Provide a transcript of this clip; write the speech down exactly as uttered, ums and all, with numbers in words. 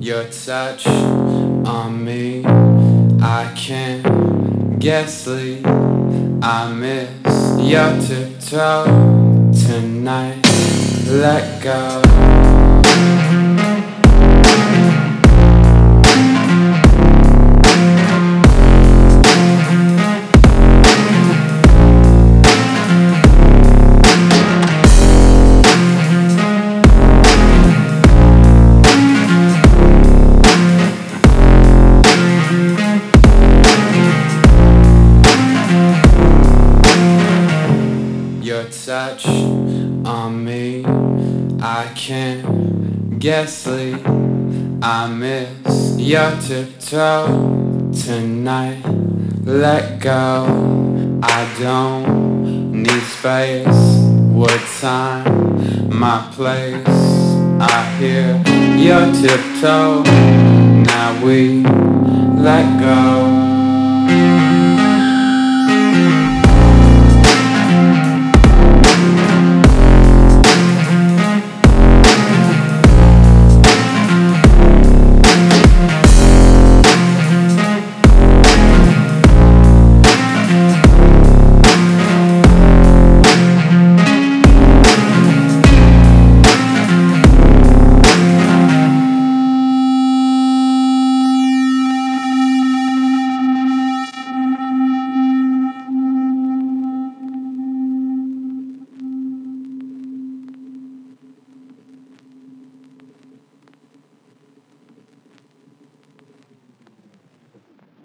Your touch on me, I can't get sleep. I miss your tiptoe tonight. Let go. Your touch on me, I can't get sleep. I miss your tiptoe tonight. Let go. I don't need space, what time, my place. I hear your tiptoe. Now we let go.